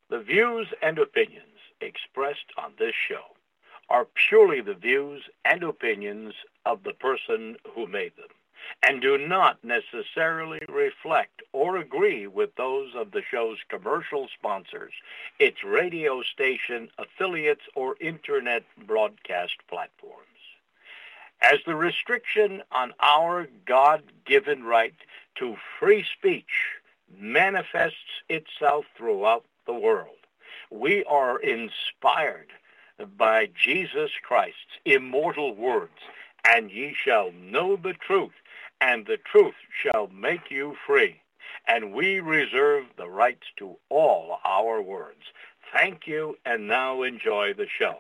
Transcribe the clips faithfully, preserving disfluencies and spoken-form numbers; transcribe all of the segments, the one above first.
The views and opinions expressed on this show are purely the views and opinions of the person who made them, and do not necessarily reflect or agree with those of the show's commercial sponsors, its radio station affiliates, or internet broadcast platforms. As the restriction on our God-given right to free speech manifests itself throughout the world, we are inspired by Jesus Christ's immortal words, and ye shall know the truth, and the truth shall make you free. And we reserve the rights to all our words. Thank you, and now enjoy the show.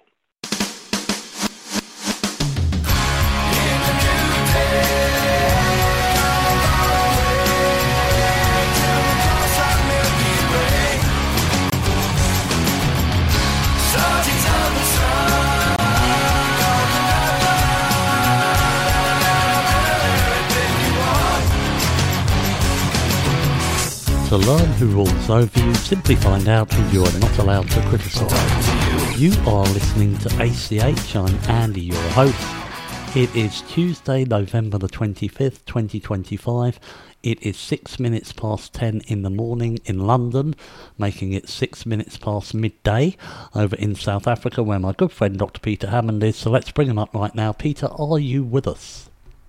To learn who rules over you, simply find out who you are not allowed to criticise. You are listening to A C H. I'm Andy, your host. It is Tuesday, November the twenty-fifth, twenty twenty-five. It is six minutes past ten in the morning in London, making it six minutes past midday over in South Africa, where my good friend Doctor Peter Hammond is. So let's bring him up right now. Peter, are you with us?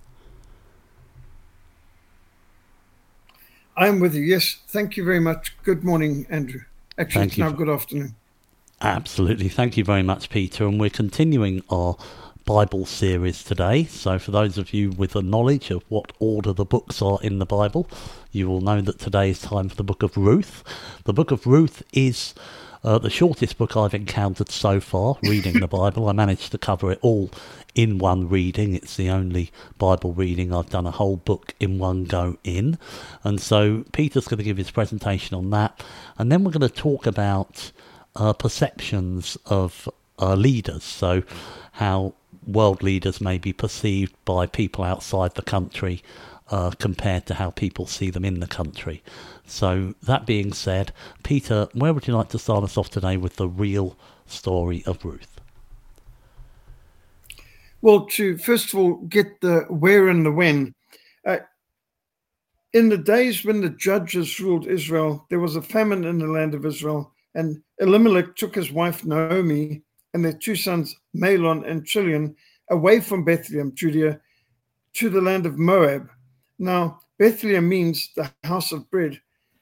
I'm with you, yes. Thank you very much. Good morning, Andrew. Actually, Thank it's you. now good afternoon. Absolutely. Thank you very much, Peter. And we're continuing our Bible series today. So for those of you with a knowledge of what order the books are in the Bible, you will know that today is time for the book of Ruth. The book of Ruth is uh, the shortest book I've encountered so far reading the Bible. I managed to cover it all in one reading. It's the only Bible reading I've done a whole book in one go in. And so Peter's going to give his presentation on that. And then we're going to talk about uh, perceptions of uh, leaders. So how world leaders may be perceived by people outside the country uh, compared to how people see them in the country. So that being said, Peter, where would you like to start us off today with the real story of Ruth? Well, to first of all get the where and the when. Uh, in the days when the judges ruled Israel, there was a famine in the land of Israel, and Elimelech took his wife Naomi and their two sons Mahlon and Chilion away from Bethlehem, Judea, to the land of Moab. Now, Bethlehem means the house of bread,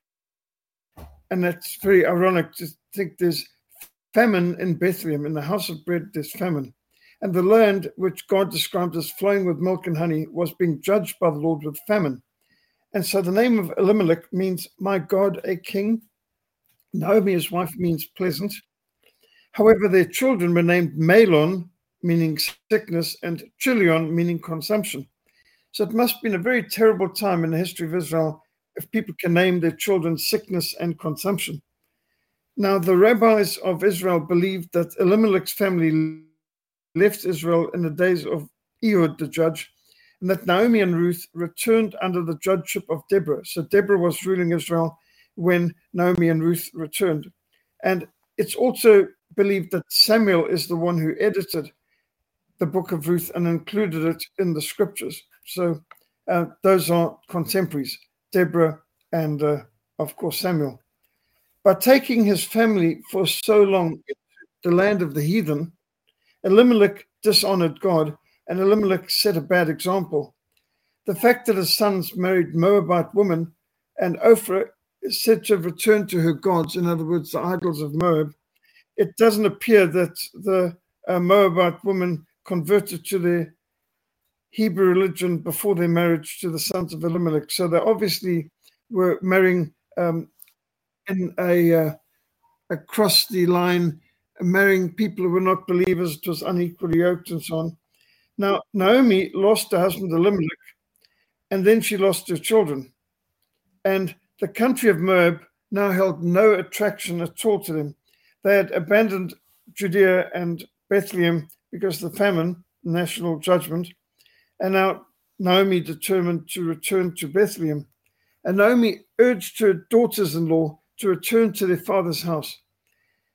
and that's very ironic to think there's famine in Bethlehem. In the house of bread, there's famine. And the land, which God described as flowing with milk and honey, was being judged by the Lord with famine. And so the name of Elimelech means, my God, a king. Naomi, his wife, means pleasant. However, their children were named Mahlon, meaning sickness, and Chilion, meaning consumption. So it must have been a very terrible time in the history of Israel if people can name their children sickness and consumption. Now, the rabbis of Israel believed that Elimelech's family left Israel in the days of Ehud the judge, and that Naomi and Ruth returned under the judgeship of Deborah. So Deborah was ruling Israel when Naomi and Ruth returned. And it's also believed that Samuel is the one who edited the book of Ruth and included it in the scriptures. So uh, those are contemporaries, Deborah and, uh, of course, Samuel. By taking his family for so long into the land of the heathen, Elimelech dishonored God, and Elimelech set a bad example. The fact that his sons married Moabite women, and Ophrah is said to have returned to her gods, in other words, the idols of Moab, it doesn't appear that the uh, Moabite women converted to their Hebrew religion before their marriage to the sons of Elimelech. So they obviously were marrying um, in a uh, across the line, marrying people who were not believers. It was unequally yoked and so on. Now, Naomi lost her husband Elimelech, and then she lost her children. And the country of Moab now held no attraction at all to them. They had abandoned Judea and Bethlehem because of the famine, national judgment, and now Naomi determined to return to Bethlehem. And Naomi urged her daughters-in-law to return to their father's house.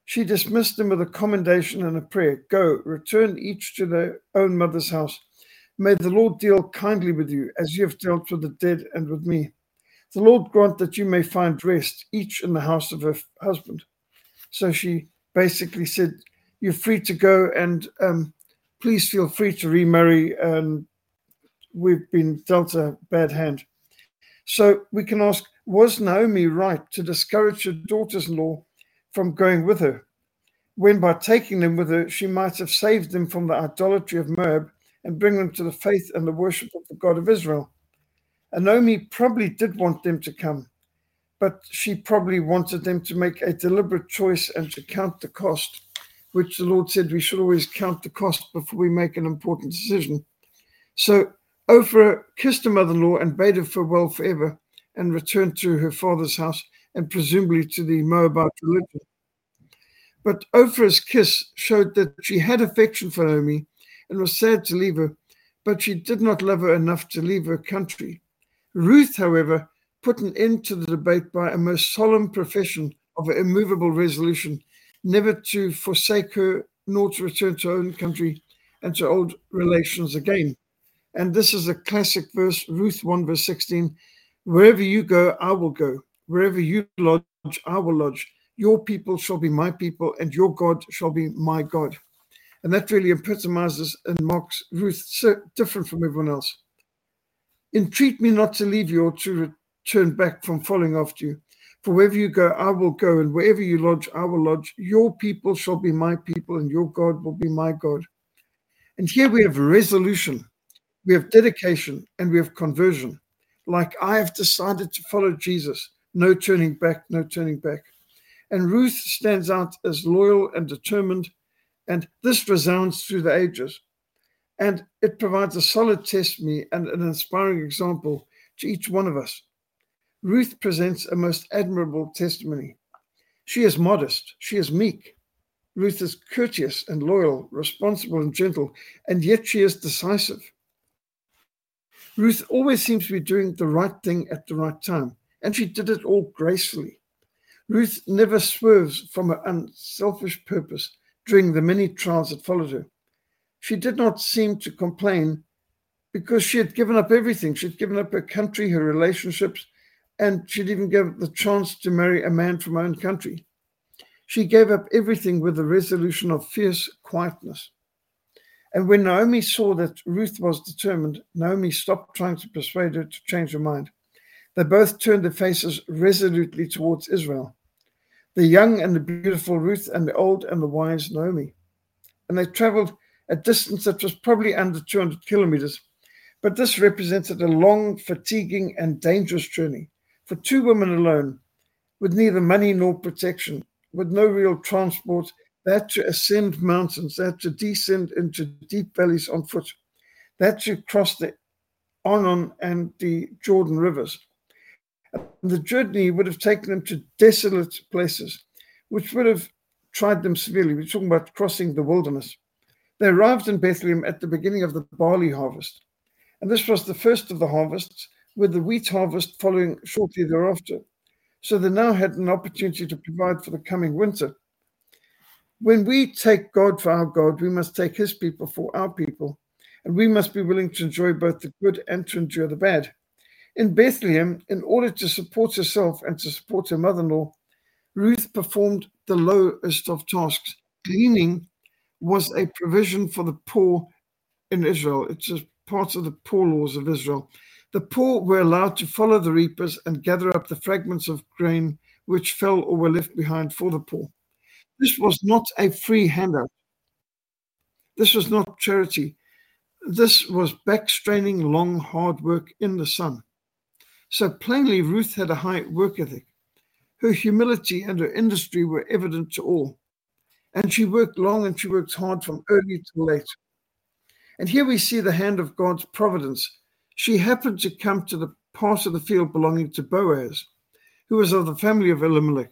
She dismissed them with a commendation and a prayer. Go, return each to their own mother's house. May the Lord deal kindly with you, as you have dealt with the dead and with me. The Lord grant that you may find rest, each in the house of her husband. So she basically said, you're free to go, and um, please feel free to remarry. And we've been dealt a bad hand. So we can ask, was Naomi right to discourage her daughters-in-law from going with her, when by taking them with her, she might have saved them from the idolatry of Moab and bring them to the faith and the worship of the God of Israel? And Naomi probably did want them to come, but she probably wanted them to make a deliberate choice and to count the cost, which the Lord said we should always count the cost before we make an important decision. So Ophrah kissed her mother-in-law and bade her farewell forever and returned to her father's house and presumably to the Moabite religion. But Ophrah's kiss showed that she had affection for Naomi and was sad to leave her, but she did not love her enough to leave her country. Ruth, however, put an end to the debate by a most solemn profession of an immovable resolution, never to forsake her nor to return to her own country and to old relations again. And this is a classic verse, Ruth one, verse sixteen. Wherever you go, I will go. Wherever you lodge, I will lodge. Your people shall be my people, and your God shall be my God. And that really epitomizes and marks Ruth so different from everyone else. Entreat me not to leave you or to return back from following after you. For wherever you go, I will go, and wherever you lodge, I will lodge. Your people shall be my people, and your God will be my God. And here we have resolution, we have dedication, and we have conversion. Like, I have decided to follow Jesus. No turning back, no turning back. And Ruth stands out as loyal and determined, and this resounds through the ages. And it provides a solid testimony and an inspiring example to each one of us. Ruth presents a most admirable testimony. She is modest, she is meek. Ruth is courteous and loyal, responsible and gentle, and yet she is decisive. Ruth always seems to be doing the right thing at the right time, and she did it all gracefully. Ruth never swerves from her unselfish purpose during the many trials that followed her. She did not seem to complain because she had given up everything. She'd given up her country, her relationships, and she'd even given the chance to marry a man from her own country. She gave up everything with a resolution of fierce quietness. And when Naomi saw that Ruth was determined, Naomi stopped trying to persuade her to change her mind. They both turned their faces resolutely towards Israel. The young and the beautiful Ruth, and the old and the wise Naomi. And they traveled a distance that was probably under two hundred kilometers, but this represented a long, fatiguing, and dangerous journey for two women alone, with neither money nor protection, with no real transport. They had to ascend mountains, they had to descend into deep valleys on foot, they had to cross the Arnon and the Jordan rivers. And the journey would have taken them to desolate places, which would have tried them severely. We're talking about crossing the wilderness. They arrived in Bethlehem at the beginning of the barley harvest, and this was the first of the harvests, with the wheat harvest following shortly thereafter. So they now had an opportunity to provide for the coming winter. When we take God for our God, we must take his people for our people, and we must be willing to enjoy both the good and to endure the bad. In Bethlehem, in order to support herself and to support her mother-in-law, Ruth performed the lowest of tasks. Gleaning was a provision for the poor in Israel. It's a part of the poor laws of Israel. The poor were allowed to follow the reapers and gather up the fragments of grain which fell or were left behind for the poor. This was not a free handout. This was not charity. This was back-straining, long, hard work in the sun. So plainly, Ruth had a high work ethic. Her humility and her industry were evident to all. And she worked long and she worked hard from early to late. And here we see the hand of God's providence. She happened to come to the part of the field belonging to Boaz, who was of the family of Elimelech.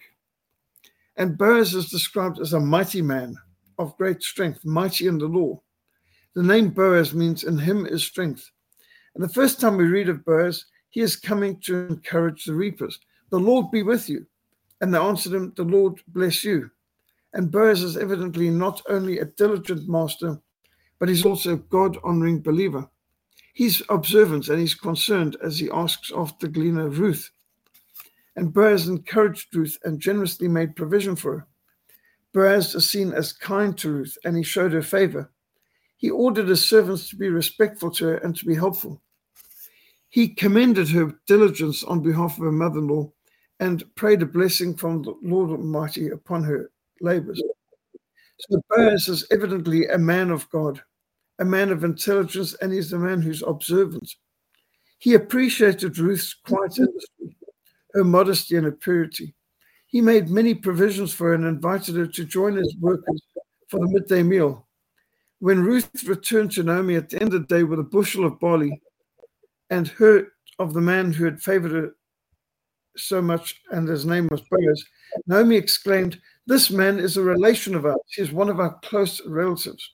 And Boaz is described as a mighty man of great strength, mighty in the law. The name Boaz means in him is strength. And the first time we read of Boaz, he is coming to encourage the reapers. The Lord be with you. And they answered him, the Lord bless you. And Boaz is evidently not only a diligent master, but he's also a God-honoring believer. He's observant and he's concerned as he asks after the gleaner Ruth. And Boaz encouraged Ruth and generously made provision for her. Boaz is seen as kind to Ruth, and he showed her favor. He ordered his servants to be respectful to her and to be helpful. He commended her diligence on behalf of her mother-in-law and prayed a blessing from the Lord Almighty upon her labors. So Boaz is evidently a man of God, a man of intelligence, and he's a man who's observant. He appreciated Ruth's quiet industry, her modesty and her purity. He made many provisions for her and invited her to join his workers for the midday meal. When Ruth returned to Naomi at the end of the day with a bushel of barley and heard of the man who had favored her so much, and his name was Boaz, Naomi exclaimed, "This man is a relation of ours. He is one of our close relatives."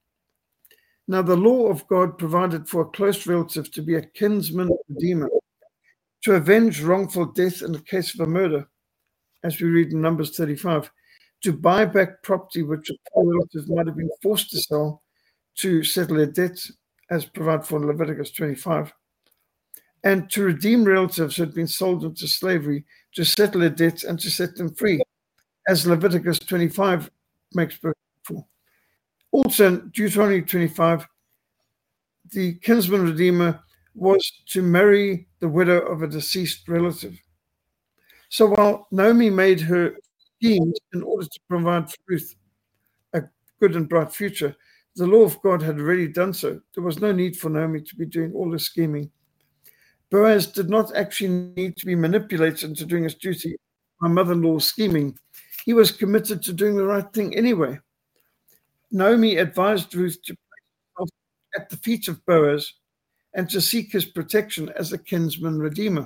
Now, the law of God provided for a close relative to be a kinsman redeemer, to avenge wrongful death in the case of a murder, as we read in Numbers thirty-five, to buy back property which a poor relative might have been forced to sell to settle their debts, as provided for in Leviticus twenty-five, and to redeem relatives who had been sold into slavery, to settle their debts and to set them free, as Leviticus twenty-five makes provision for. Also in Deuteronomy twenty-five, the kinsman redeemer was to marry the widow of a deceased relative. So while Naomi made her schemes in order to provide for Ruth a good and bright future, the law of God had already done so. There was no need for Naomi to be doing all this scheming. Boaz did not actually need to be manipulated into doing his duty by mother-in-law's scheming. He was committed to doing the right thing anyway. Naomi advised Ruth to place herself at the feet of Boaz and to seek his protection as a kinsman redeemer.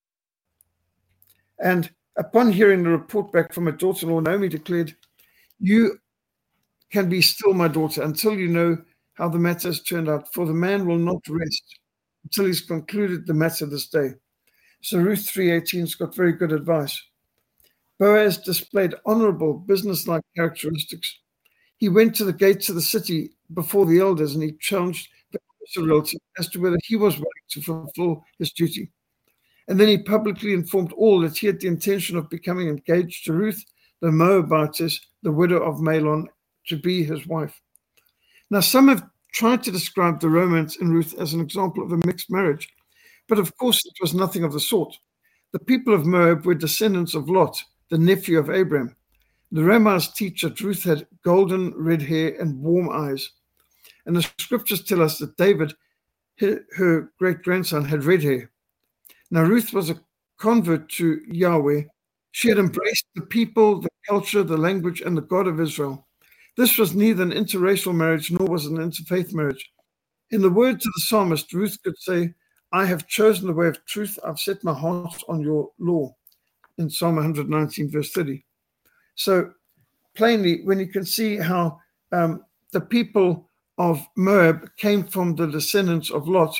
And upon hearing the report back from her daughter-in-law, Naomi declared, "You can be still, my daughter, until you know how the matter has turned out, for the man will not rest until he's concluded the matter this day." So Ruth three eighteen's got very good advice. Boaz displayed honorable, businesslike characteristics. He went to the gates of the city before the elders and he challenged the relative as to whether he was willing to fulfill his duty. And then he publicly informed all that he had the intention of becoming engaged to Ruth, the Moabitess, the widow of Mahlon, to be his wife. Now, some have tried to describe the romance in Ruth as an example of a mixed marriage, but of course it was nothing of the sort. The people of Moab were descendants of Lot, the nephew of Abraham. The rabbis teach that Ruth had golden red hair and warm eyes. And the scriptures tell us that David, her great-grandson, had red hair. Now, Ruth was a convert to Yahweh. She had embraced the people, the culture, the language, and the God of Israel. This was neither an interracial marriage nor was it an interfaith marriage. In the words of the psalmist, Ruth could say, "I have chosen the way of truth. I've set my heart on your law," in Psalm one nineteen, verse thirty. So plainly, when you can see how um, the people of Moab came from the descendants of Lot,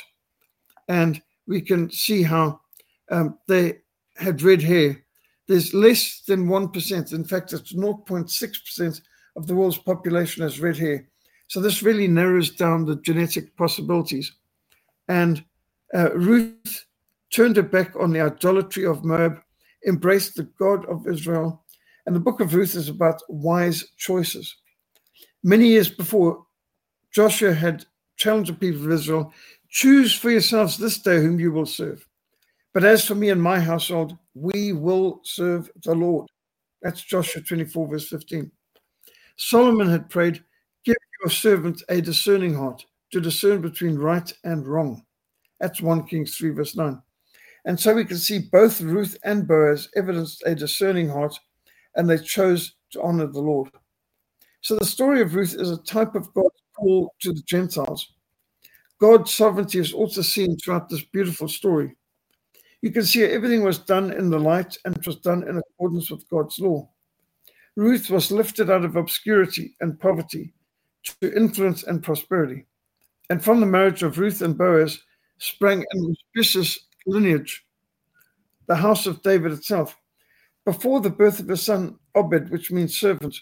and we can see how um, they had red hair. There's less than one percent. In fact, it's zero point six percent of the world's population has red hair. So this really narrows down the genetic possibilities. And uh, Ruth turned her back on the idolatry of Moab, embraced the God of Israel. And the book of Ruth is about wise choices. Many years before, Joshua had challenged the people of Israel, "Choose for yourselves this day whom you will serve. But as for me and my household, we will serve the Lord." That's Joshua twenty-four, verse fifteen. Solomon had prayed, "Give your servant a discerning heart to discern between right and wrong." That's First Kings three, verse nine. And so we can see both Ruth and Boaz evidenced a discerning heart, and they chose to honor the Lord. So the story of Ruth is a type of God's call to the Gentiles. God's sovereignty is also seen throughout this beautiful story. You can see everything was done in the light and it was done in accordance with God's law. Ruth was lifted out of obscurity and poverty to influence and prosperity. And from the marriage of Ruth and Boaz sprang an auspicious lineage, the house of David itself. Before the birth of his son Obed, which means servant,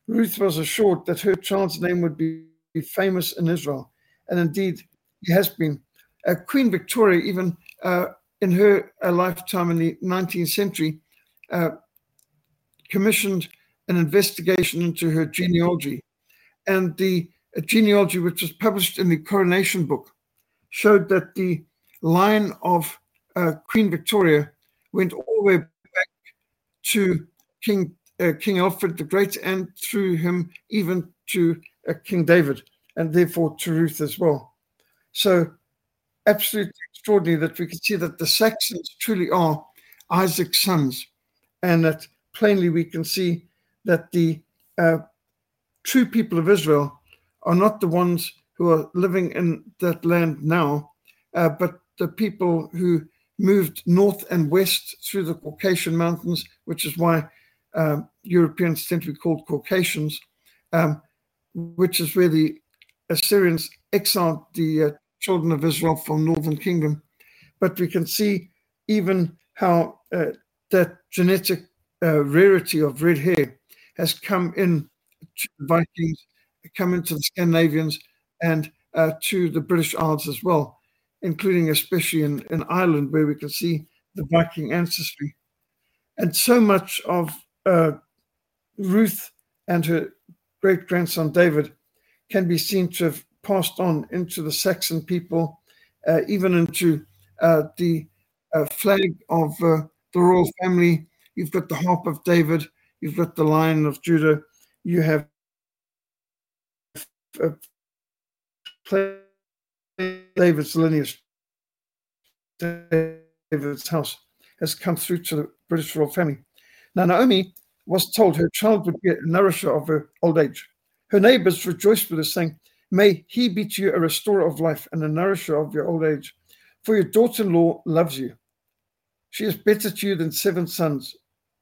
Ruth was assured that her child's name would be famous in Israel, and indeed he has been. Uh, Queen Victoria, even uh, in her uh, lifetime in the nineteenth century, uh, commissioned an investigation into her genealogy, and the uh, genealogy, which was published in the Coronation Book, showed that the line of uh, Queen Victoria went all the way back to King uh, King Alfred the Great, and through him even to uh, King David, and therefore to Ruth as well. So absolutely extraordinary that we can see that the Saxons truly are Isaac's sons, and that plainly we can see that the uh, true people of Israel are not the ones who are living in that land now, uh, but the people who moved north and west through the Caucasian Mountains, which is why uh, Europeans tend to be called Caucasians, um, which is where the Assyrians exiled the uh, children of Israel from Northern Kingdom. But we can see even how uh, that genetic uh, rarity of red hair has come in to the Vikings, come into the Scandinavians, and uh, to the British Isles as well, including especially in, in Ireland, where we can see the Viking ancestry. And so much of uh, Ruth and her great-grandson David can be seen to have passed on into the Saxon people, uh, even into uh, the uh, flag of uh, the royal family. You've got the harp of David, you've got the lion of Judah, you have uh, David's lineage, David's house has come through to the British royal family. Now, Naomi was told her child would be a nourisher of her old age. Her neighbors rejoiced with her, saying, "May he be to you a restorer of life and a nourisher of your old age, for your daughter-in-law loves you. She is better to you than seven sons."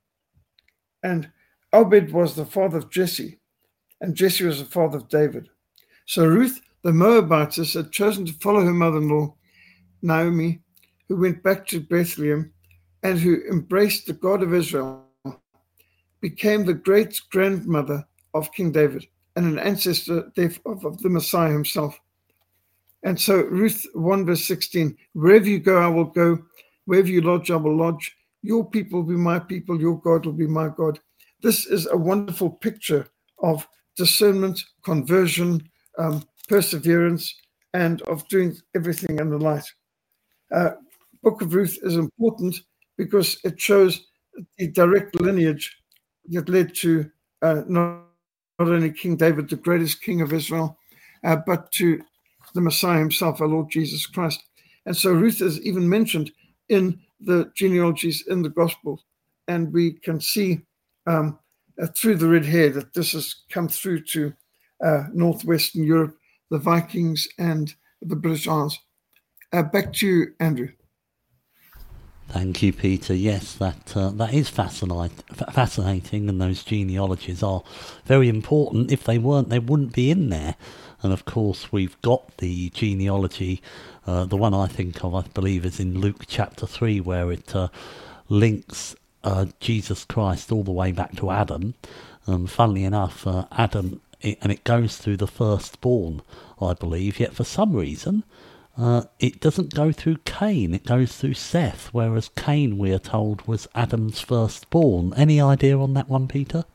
And Obed was the father of Jesse, and Jesse was the father of David. So Ruth, the Moabitess, had chosen to follow her mother-in-law, Naomi, who went back to Bethlehem and who embraced the God of Israel, became the great-grandmother of King David and an ancestor of, of the Messiah himself. And so Ruth one verse sixteen, "Wherever you go, I will go. Wherever you lodge, I will lodge. Your people will be my people. Your God will be my God." This is a wonderful picture of discernment, conversion, um, perseverance, and of doing everything in the light. Uh, Book of Ruth is important because it shows the direct lineage that led to uh, not, not only King David, the greatest king of Israel, uh, but to the Messiah himself, our Lord Jesus Christ. And so Ruth is even mentioned in the genealogies in the Gospels. And we can see um, uh, through the red hair that this has come through to uh, Northwestern Europe, the Vikings, and the British Isles. Uh, back to you, Andrew. Thank you, Peter. Yes, that uh, that is fascinating, fascinating, and those genealogies are very important. If they weren't, they wouldn't be in there. And of course, we've got the genealogy. Uh, the one I think of, I believe, is in Luke chapter three, where it uh, links uh, Jesus Christ all the way back to Adam. Um, funnily enough, uh, Adam, it, and it goes through the firstborn, I believe. Yet for some reason, Uh, it doesn't go through Cain, it goes through Seth, whereas Cain, we are told, was Adam's firstborn. Any idea on that one, Peter?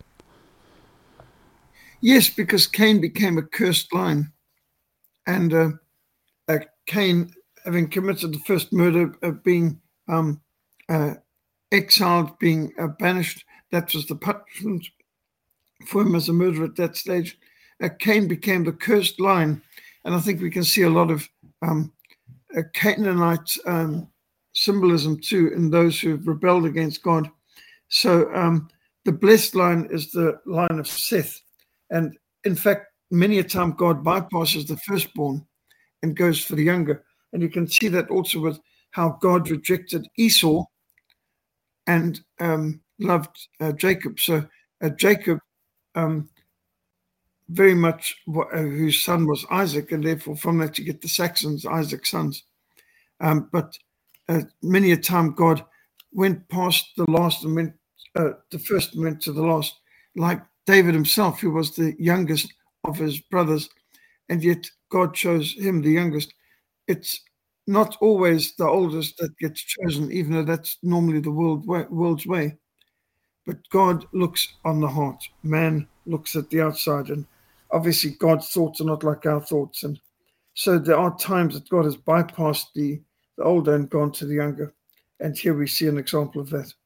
Yes, because Cain became a cursed line. And uh, uh, Cain, having committed the first murder of being um, uh, exiled, being uh, banished, that was the punishment for him as a murderer at that stage. Uh, Cain became the cursed line. And I think we can see a lot of Um, a Canaanite um, symbolism too in those who have rebelled against God. So um, the blessed line is the line of Seth. And in fact, many a time God bypasses the firstborn and goes for the younger. And you can see that also with how God rejected Esau and um, loved uh, Jacob. So uh, Jacob um, very much what, uh, whose son was Isaac, and therefore from that you get the Saxons, Isaac's sons. Um, but uh, many a time God went past the last and went uh, the first and went to the last, like David himself, who was the youngest of his brothers, and yet God chose him, the youngest. It's not always the oldest that gets chosen, even though that's normally the world way, world's way. But God looks on the heart. Man looks at the outside. And obviously God's thoughts are not like our thoughts. And so there are times that God has bypassed the, the older and gone to the younger. And here we see an example of that.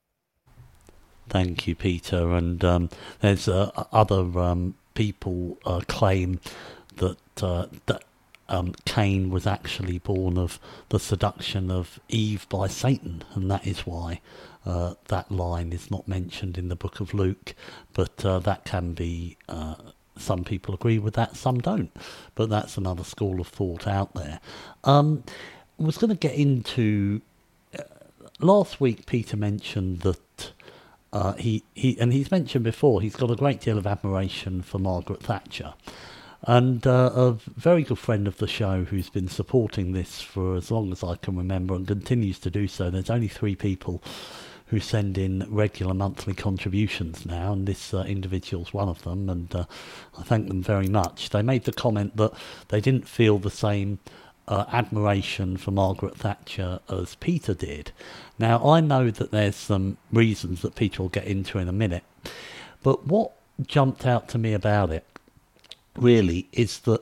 Thank you, Peter. And um, there's uh, other um, people uh, claim that uh, that um, Cain was actually born of the seduction of Eve by Satan, and that is why uh, that line is not mentioned in the book of Luke. But uh, that can be, uh, some people agree with that, some don't. But that's another school of thought out there. Um, I was going to get into, uh, last week Peter mentioned that Uh, he, he and he's mentioned before, he's got a great deal of admiration for Margaret Thatcher. And uh, a very good friend of the show who's been supporting this for as long as I can remember and continues to do so. There's only three people who send in regular monthly contributions now, and this uh, individual's one of them, and uh, I thank them very much. They made the comment that they didn't feel the same Uh, admiration for Margaret Thatcher as Peter did. Now, I know that there's some reasons that Peter will get into in a minute, but what jumped out to me about it really is that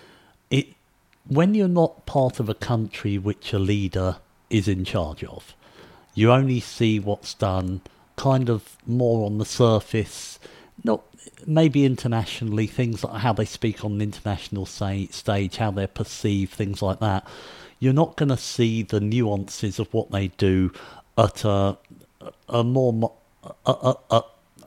it, when you're not part of a country which a leader is in charge of, you only see what's done kind of more on the surface, not maybe internationally, things like how they speak on the international say, stage, how they're perceived, things like that. You're not going to see the nuances of what they do at a, a more a, a, a,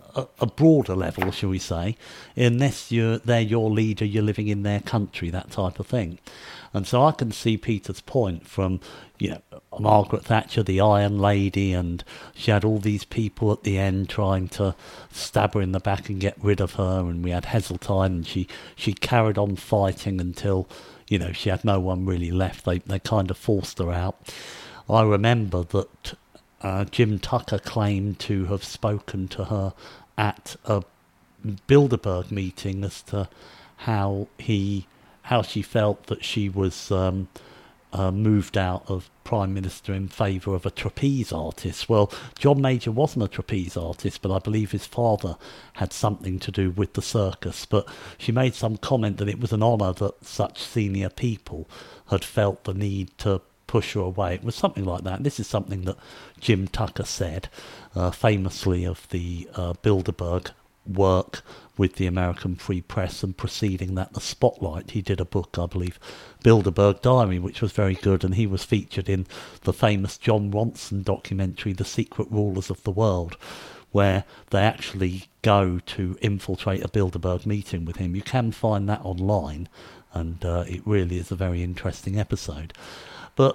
a broader level, shall we say, unless you're they're your leader, you're living in their country, that type of thing. And so I can see Peter's point from, you know, Margaret Thatcher, the Iron Lady, and she had all these people at the end trying to stab her in the back and get rid of her, and we had Heseltine, and she, she carried on fighting until, you know, she had no one really left. They, they kind of forced her out. I remember that uh, Jim Tucker claimed to have spoken to her at a Bilderberg meeting as to how he... how she felt that she was um, uh, moved out of Prime Minister in favour of a trapeze artist. Well, John Major wasn't a trapeze artist, but I believe his father had something to do with the circus. But she made some comment that it was an honour that such senior people had felt the need to push her away. It was something like that. This is something that Jim Tucker said, uh, famously of the uh, Bilderberg work with the American Free Press, and preceding that, the Spotlight. He did a book, I believe, Bilderberg Diary, which was very good, and he was featured in the famous John Ronson documentary, The Secret Rulers of the World, where they actually go to infiltrate a Bilderberg meeting with him. You can find that online, and uh, it really is a very interesting episode. But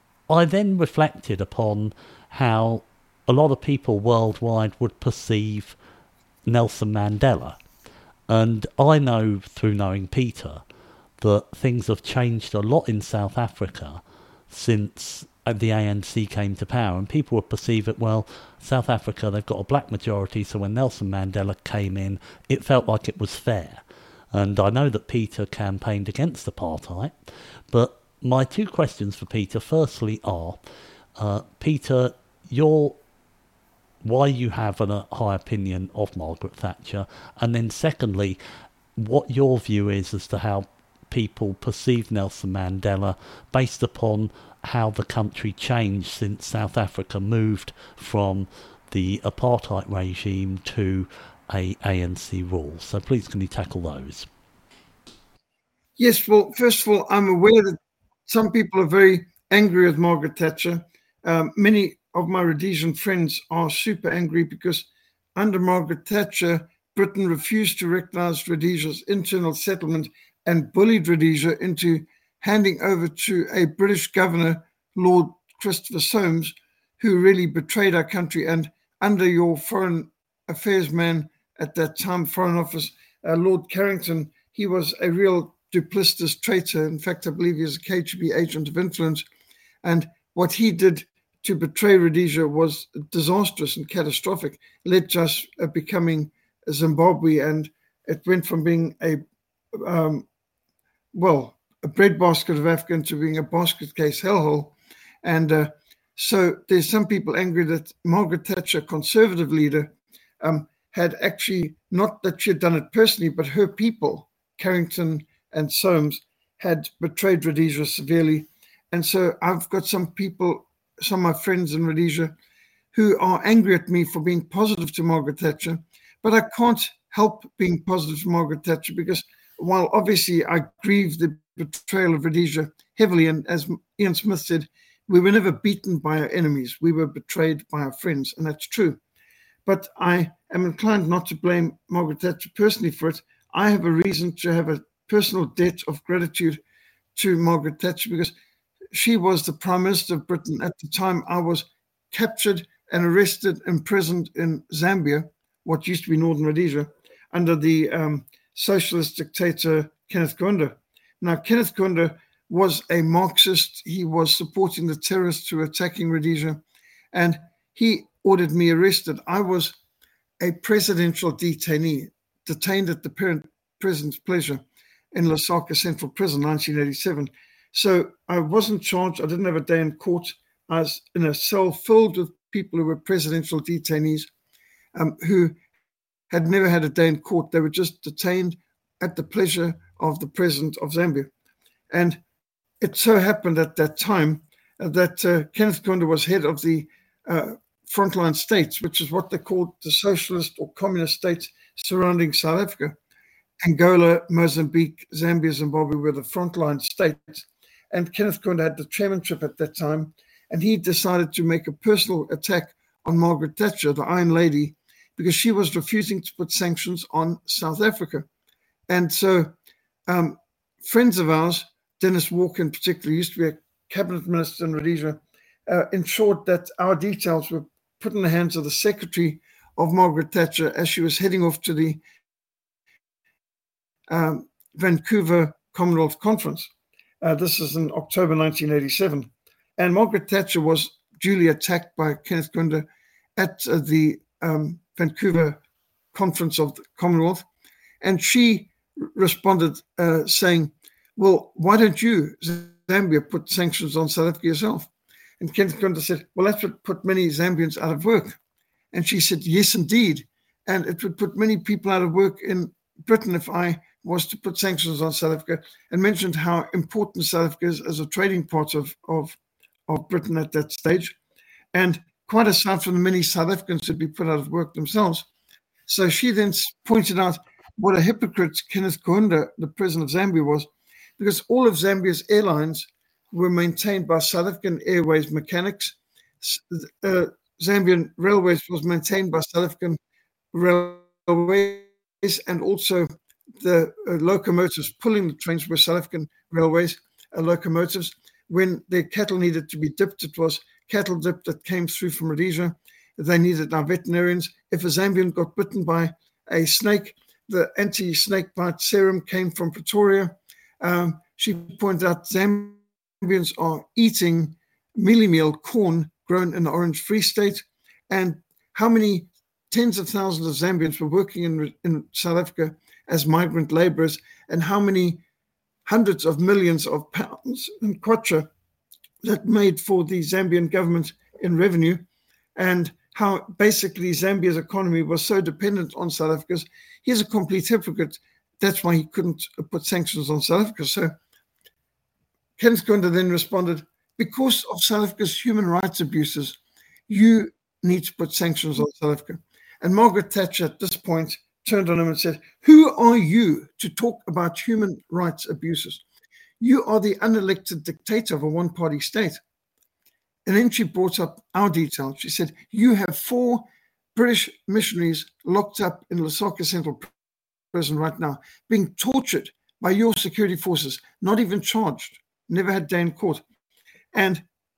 I then reflected upon how a lot of people worldwide would perceive Nelson Mandela. And I know through knowing Peter that things have changed a lot in South Africa since the A N C came to power, and people would perceive it, well, South Africa, they've got a black majority, so when Nelson Mandela came in, it felt like it was fair. And I know that Peter campaigned against apartheid, but my two questions for Peter, firstly, are, uh, Peter, your why you have a high opinion of Margaret Thatcher, and then secondly, what your view is as to how people perceive Nelson Mandela based upon how the country changed since South Africa moved from the apartheid regime to a ANC rule. So please, can you tackle those? Yes, well, first of all, I'm aware that some people are very angry with Margaret Thatcher. Um, many of my Rhodesian friends are super angry because under Margaret Thatcher, Britain refused to recognise Rhodesia's internal settlement and bullied Rhodesia into handing over to a British governor, Lord Christopher Soames, who really betrayed our country. And under your foreign affairs man at that time, Foreign Office, uh, Lord Carrington, he was a real duplicitous traitor. In fact, I believe he was a K G B agent of influence. And what he did to betray Rhodesia was disastrous and catastrophic, led to us uh, becoming Zimbabwe and it went from being a, um, well, a breadbasket of Africa to being a basket case hellhole. And uh, so there's some people angry that Margaret Thatcher, conservative leader, um, had actually, not that she had done it personally, but her people, Carrington and Soames, had betrayed Rhodesia severely. And so I've got some people, some of my friends in Rhodesia, who are angry at me for being positive to Margaret Thatcher, but I can't help being positive to Margaret Thatcher because while obviously I grieve the betrayal of Rhodesia heavily, and as Ian Smith said, we were never beaten by our enemies, we were betrayed by our friends, and that's true. But I am inclined not to blame Margaret Thatcher personally for it. I have a reason to have a personal debt of gratitude to Margaret Thatcher because she was the Prime Minister of Britain at the time I was captured and arrested, imprisoned in Zambia, what used to be Northern Rhodesia, under the um, socialist dictator Kenneth Kaunda. Now, Kenneth Kaunda was a Marxist. He was supporting the terrorists who were attacking Rhodesia, and he ordered me arrested. I was a presidential detainee, detained at the parent president's pleasure in Lusaka Central Prison, nineteen eighty-seven. So I wasn't charged. I didn't have a day in court. I was in a cell filled with people who were presidential detainees um, who had never had a day in court. They were just detained at the pleasure of the president of Zambia. And it so happened at that time uh, that uh, Kenneth Kaunda was head of the uh, frontline states, which is what they called the socialist or communist states surrounding South Africa. Angola, Mozambique, Zambia, Zimbabwe were the frontline states. And Kenneth Kaunda had the chairmanship at that time. And he decided to make a personal attack on Margaret Thatcher, the Iron Lady, because she was refusing to put sanctions on South Africa. And so um, friends of ours, Dennis Walker in particular, used to be a cabinet minister in Rhodesia, uh, ensured that our details were put in the hands of the secretary of Margaret Thatcher as she was heading off to the um, Vancouver Commonwealth Conference. Uh, this is in October nineteen eighty-seven. And Margaret Thatcher was duly attacked by Kenneth Kaunda at uh, the um, Vancouver Conference of the Commonwealth. And she responded uh, saying, well, why don't you, Zambia, put sanctions on South Africa yourself? And Kenneth Kaunda said, well, that would put many Zambians out of work. And she said, yes, indeed. And it would put many people out of work in Britain if I was to put sanctions on South Africa, and mentioned how important South Africa is as a trading part of, of, of Britain at that stage. And quite aside from the many South Africans who'd be put out of work themselves. So she then pointed out what a hypocrite Kenneth Kaunda, the president of Zambia, was, because all of Zambia's airlines were maintained by South African Airways mechanics. Uh, Zambian Railways was maintained by South African Railways, and also the uh, locomotives pulling the trains were South African Railways uh, locomotives. When their cattle needed to be dipped, it was cattle dip that came through from Rhodesia. They needed our veterinarians. If a Zambian got bitten by a snake, the anti-snake bite serum came from Pretoria. Um, she pointed out Zambians are eating mealie meal corn grown in the Orange Free State, and how many tens of thousands of Zambians were working in, in South Africa as migrant laborers, and how many hundreds of millions of pounds in kwacha that made for the Zambian government in revenue, and how basically Zambia's economy was so dependent on South Africa's. He's a complete hypocrite. That's why he couldn't put sanctions on South Africa. So Kenneth Kaunda then responded, because of South Africa's human rights abuses, you need to put sanctions on South Africa. And Margaret Thatcher at this point turned on him and said, who are you to talk about human rights abuses? You are the unelected dictator of a one-party state. And then she brought up our details. She said, you have four British missionaries locked up in Lusaka Central Prison right now, being tortured by your security forces, not even charged, never had day in court. And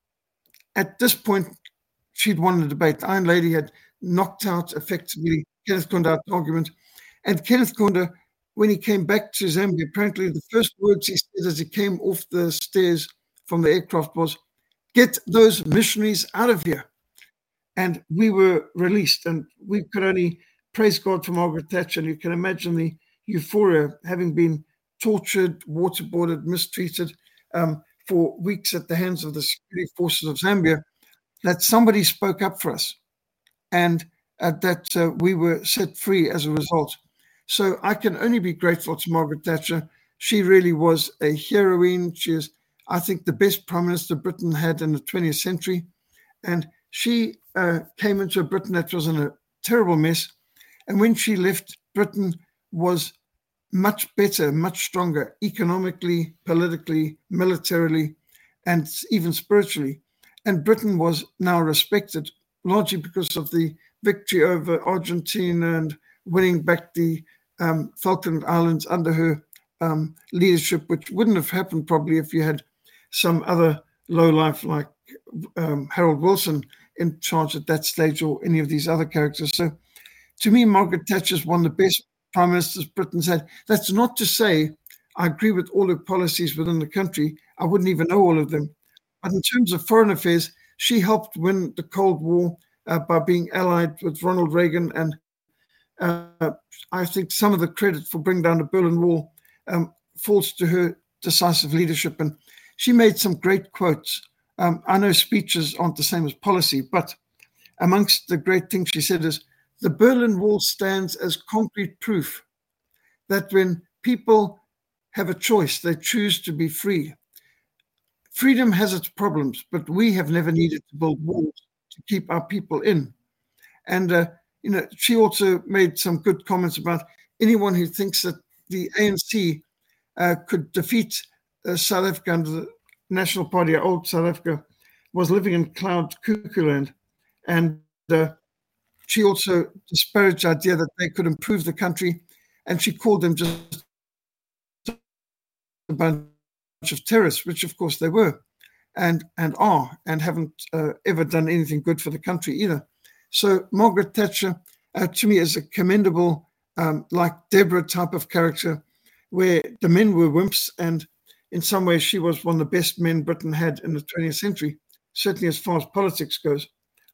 at this point, she'd won the debate. The Iron Lady had knocked out effectively Kenneth Kaunda's argument. And Kenneth Kaunda, when he came back to Zambia, apparently the first words he said as he came off the stairs from the aircraft was, get those missionaries out of here. And we were released, and we could only praise God for Margaret Thatcher. And you can imagine the euphoria, having been tortured, waterboarded, mistreated um, for weeks at the hands of the security forces of Zambia, that somebody spoke up for us, and uh, that uh, we were set free as a result. So I can only be grateful to Margaret Thatcher. She really was a heroine. She is, I think, the best Prime Minister Britain had in the twentieth century. And she uh, came into a Britain that was in a terrible mess. And when she left, Britain was much better, much stronger, economically, politically, militarily, and even spiritually. And Britain was now respected, largely because of the victory over Argentina and winning back the um, Falkland Islands under her um, leadership, which wouldn't have happened probably if you had some other lowlife like um, Harold Wilson in charge at that stage, or any of these other characters. So to me, Margaret Thatcher is one of the best prime ministers Britain's had. That's not to say I agree with all her policies within the country. I wouldn't even know all of them. But in terms of foreign affairs, she helped win the Cold War uh, by being allied with Ronald Reagan. And uh, I think some of the credit for bringing down the Berlin Wall um, falls to her decisive leadership. And she made some great quotes. Um, I know speeches aren't the same as policy, but amongst the great things she said is, the Berlin Wall stands as concrete proof that when people have a choice, they choose to be free. Freedom has its problems, but we have never needed to build walls to keep our people in. And, uh, you know, she also made some good comments about anyone who thinks that the A N C uh, could defeat uh, South Africa under the National Party, old South Africa, was living in cloud cuckoo land. And uh, she also disparaged the idea that they could improve the country, and she called them just a bunch of terrorists, which of course they were and and are, and haven't uh, ever done anything good for the country either. So Margaret Thatcher, uh, to me, is a commendable, um, like Deborah type of character, where the men were wimps, and in some ways she was one of the best men Britain had in the twentieth century, certainly as far as politics goes.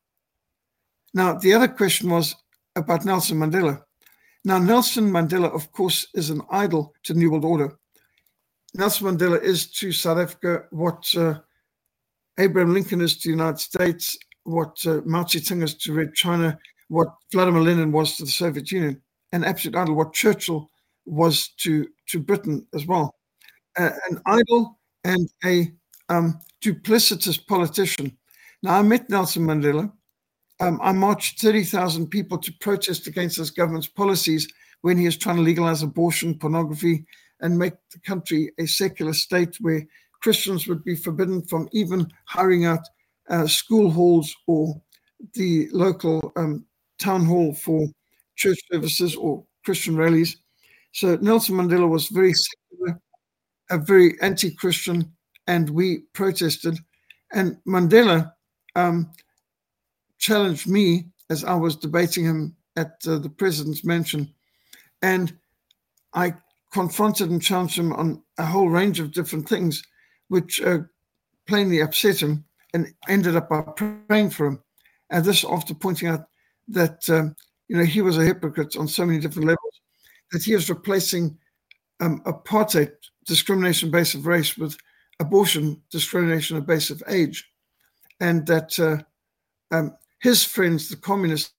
Now, the other question was about Nelson Mandela. Now, Nelson Mandela, of course, is an idol to the New World Order. Nelson Mandela is to South Africa what uh, Abraham Lincoln is to the United States, what uh, Mao Zedong is to Red China, what Vladimir Lenin was to the Soviet Union, an absolute idol, what Churchill was to, to Britain as well. Uh, an idol and a um, duplicitous politician. Now, I met Nelson Mandela. Um, I marched thirty thousand people to protest against this government's policies when he was trying to legalize abortion, pornography, and make the country a secular state where Christians would be forbidden from even hiring out uh, school halls or the local um, town hall for church services or Christian rallies. So Nelson Mandela was very secular, a very anti-Christian, and we protested. And Mandela um, challenged me as I was debating him at uh, the president's mansion. And I confronted and challenged him on a whole range of different things, which uh, plainly upset him, and ended up by praying for him. And this after pointing out that, um, you know, he was a hypocrite on so many different levels, that he was replacing um, apartheid, discrimination based of race, with abortion, discrimination on basis of age. And that uh, um, his friends, the communists,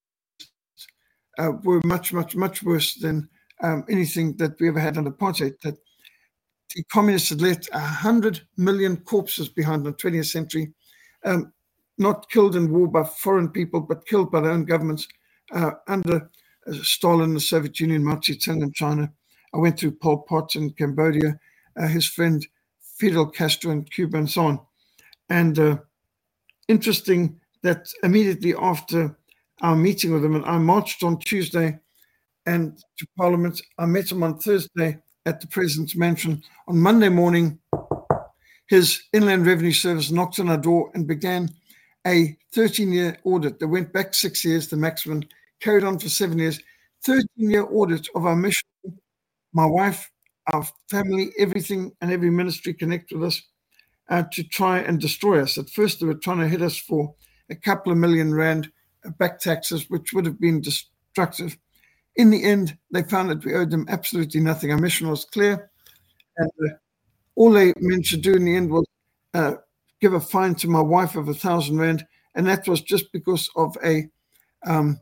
uh, were much, much, much worse than um, anything that we ever had under apartheid. That the communists had left one hundred million corpses behind in the twentieth century, um, not killed in war by foreign people, but killed by their own governments uh, under uh, Stalin, the Soviet Union, Mao Zedong in China. I went through Pol Pot in Cambodia, uh, his friend Fidel Castro in Cuba, and so on. And uh, interesting that immediately after our meeting with him, and I marched on Tuesday and to Parliament, I met him on Thursday at the President's mansion. On Monday morning, his Inland Revenue Service knocked on our door and began a thirteen-year audit that went back six years, the maximum, carried on for seven years, thirteen-year audit of our mission, my wife, our family, everything and every ministry connected with us, uh, to try and destroy us. At first, they were trying to hit us for a couple of million rand back taxes, which would have been destructive. in the end, they found that we owed them absolutely nothing. Our mission was clear, and uh, all they managed to do in the end was uh, give a fine to my wife of a thousand rand, and that was just because of a um,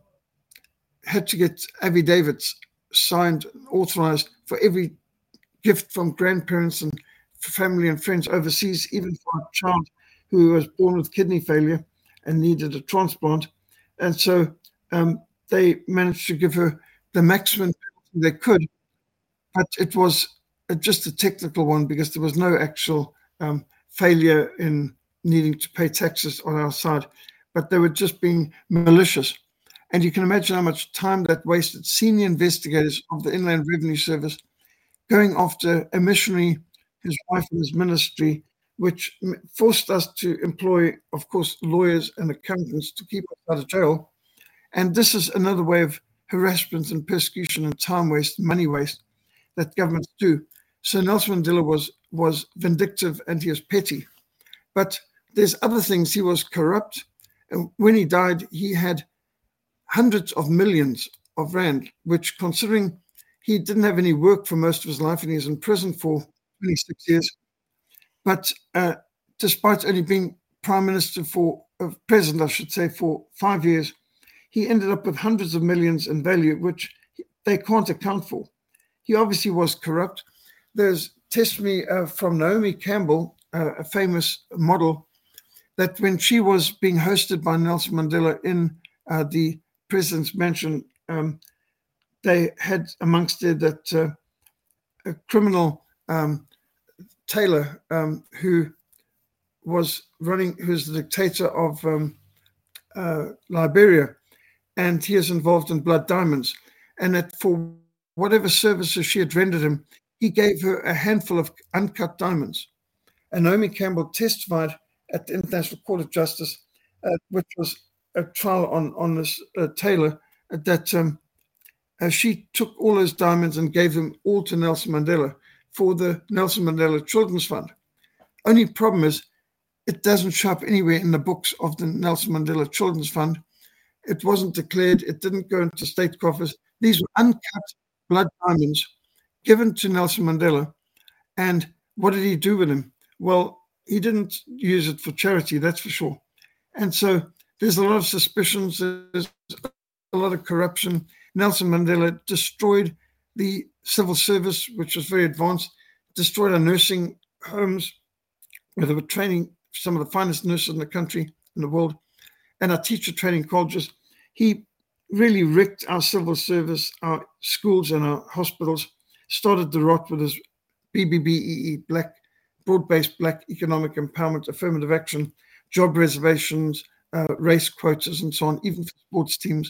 had to get affidavits signed, authorized for every gift from grandparents and family and friends overseas, even for a child who was born with kidney failure and needed a transplant. And so um, they managed to give her the maximum they could, but it was just a technical one because there was no actual um, failure in needing to pay taxes on our side, but they were just being malicious. And you can imagine how much time that wasted senior investigators of the Inland Revenue Service going after a missionary, his wife and his ministry, which forced us to employ, of course, lawyers and accountants to keep us out of jail. And this is another way of harassment and persecution and time waste, money waste that governments do. So Nelson Mandela was was vindictive and he was petty. But there's other things. He was corrupt. And when he died, he had hundreds of millions of rand, which, considering he didn't have any work for most of his life and he was in prison for twenty-six years. But uh, despite only being prime minister for, uh, president, I should say, for five years, he ended up with hundreds of millions in value, which they can't account for. He obviously was corrupt. There's testimony uh, from Naomi Campbell, uh, a famous model, that when she was being hosted by Nelson Mandela in uh, the president's mansion, um, they had amongst it that uh, a criminal um, Taylor, um, who was running, who's the dictator of um, uh, Liberia, and he is involved in blood diamonds. And that for whatever services she had rendered him, he gave her a handful of uncut diamonds. And Naomi Campbell testified at the International Court of Justice, uh, which was a trial on, on this uh, Taylor, uh, that um, uh, she took all those diamonds and gave them all to Nelson Mandela for the Nelson Mandela Children's Fund. Only problem is it doesn't show up anywhere in the books of the Nelson Mandela Children's Fund. It wasn't declared. It didn't go into state coffers. These were uncut blood diamonds given to Nelson Mandela. And what did he do with them? Well, he didn't use it for charity, that's for sure. And so there's a lot of suspicions. There's a lot of corruption. Nelson Mandela destroyed the civil service, which was very advanced, destroyed our nursing homes, where they were training some of the finest nurses in the country, in the world, and our teacher training colleges. He really wrecked our civil service, our schools and our hospitals, started the rot with his B B B E E, Black, Broad-Based Black Economic Empowerment, Affirmative Action, job reservations, uh, race quotas, and so on, even for sports teams.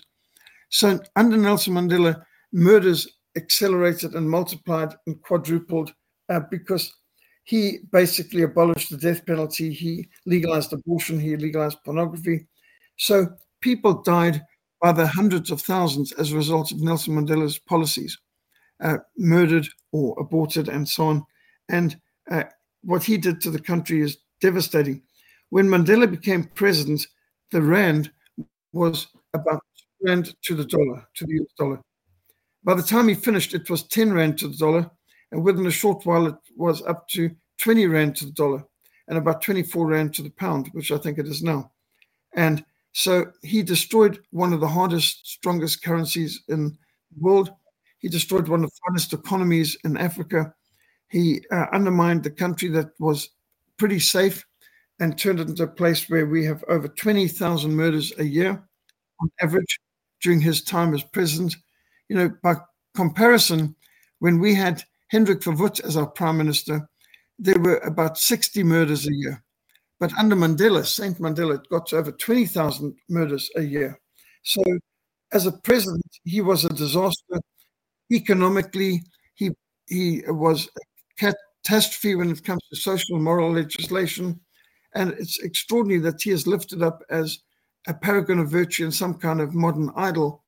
So under Nelson Mandela, murders accelerated and multiplied and quadrupled uh, because he basically abolished the death penalty. He legalized abortion. He legalized pornography. So people died by the hundreds of thousands as a result of Nelson Mandela's policies, uh, murdered or aborted and so on. And uh, what he did to the country is devastating. When Mandela became president, the rand was about two rand to the dollar, to the U S dollar. By the time he finished, it was ten rand to the dollar, and within a short while, it was up to twenty rand to the dollar and about twenty-four rand to the pound, which I think it is now. And so he destroyed one of the hardest, strongest currencies in the world. He destroyed one of the finest economies in Africa. He uh, undermined the country that was pretty safe and turned it into a place where we have over twenty thousand murders a year on average during his time as president. You know, by comparison, when we had Hendrik Verwoerd as our prime minister, there were about sixty murders a year. But under Mandela, Saint Mandela, it got to over twenty thousand murders a year. So as a president, he was a disaster. Economically, he he was a catastrophe when it comes to social and moral legislation. And it's extraordinary that he is lifted up as a paragon of virtue and some kind of modern idol,